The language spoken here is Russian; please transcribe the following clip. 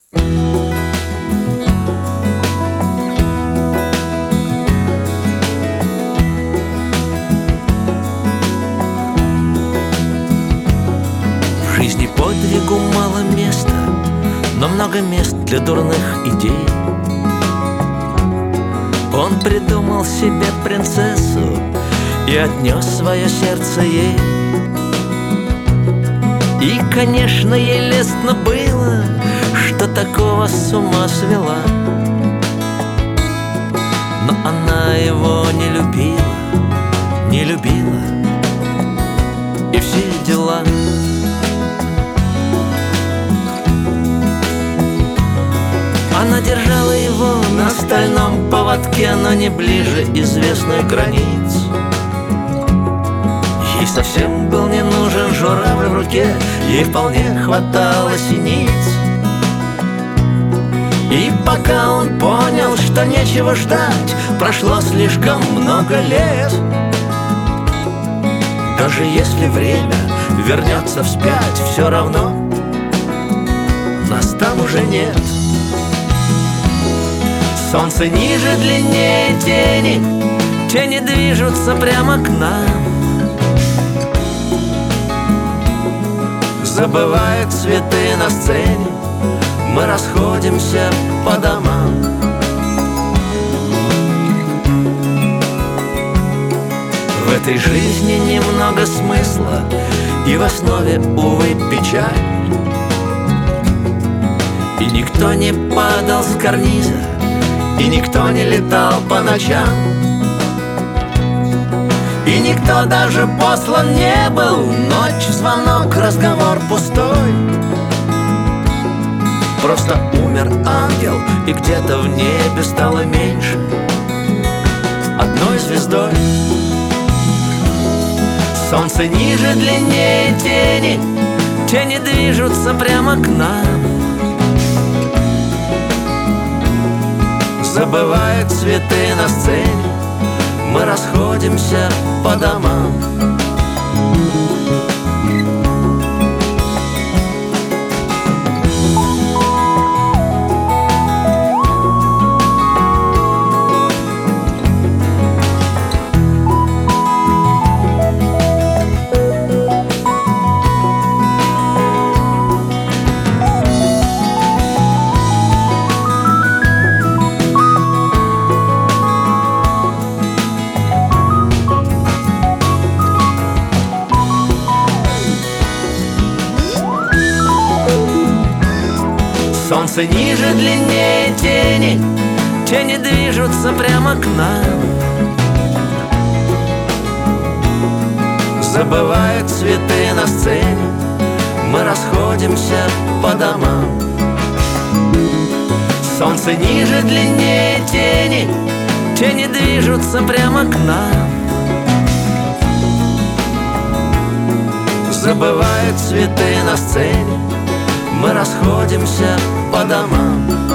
В жизни подвигу мало места, но много мест для дурных идей. Он придумал себе принцессу и отнес свое сердце ей. И, конечно, ей лестно было, что такого с ума свела. Но она его не любила, не любила, и все дела. Она держала его на стальном поводке, но не ближе известных границ. Ей совсем был не нужен журавль в руке, ей вполне хватало синиц. И пока он понял, что нечего ждать, прошло слишком много лет. Даже если время вернется вспять, все равно нас там уже нет. Солнце ниже, длиннее тени, тени движутся прямо к нам. Забывают цветы на сцене, мы расходимся по домам. В этой жизни немного смысла, и в основе, увы, печаль. И никто не падал с карниза, и никто не летал по ночам, и никто даже послан не был. Ночь, звонок, разговор пустой. Просто умер ангел, и где-то в небе стало меньше одной звездой. Солнце ниже, длиннее тени, тени движутся прямо к нам. Забывают цветы на сцене, мы расходимся по домам. Солнце ниже, длиннее тени, тени движутся прямо к нам. Забывают цветы на сцене, мы расходимся по домам. Солнце ниже, длиннее тени, тени движутся прямо к нам. Забывают цветы на сцене, мы расходимся по домам.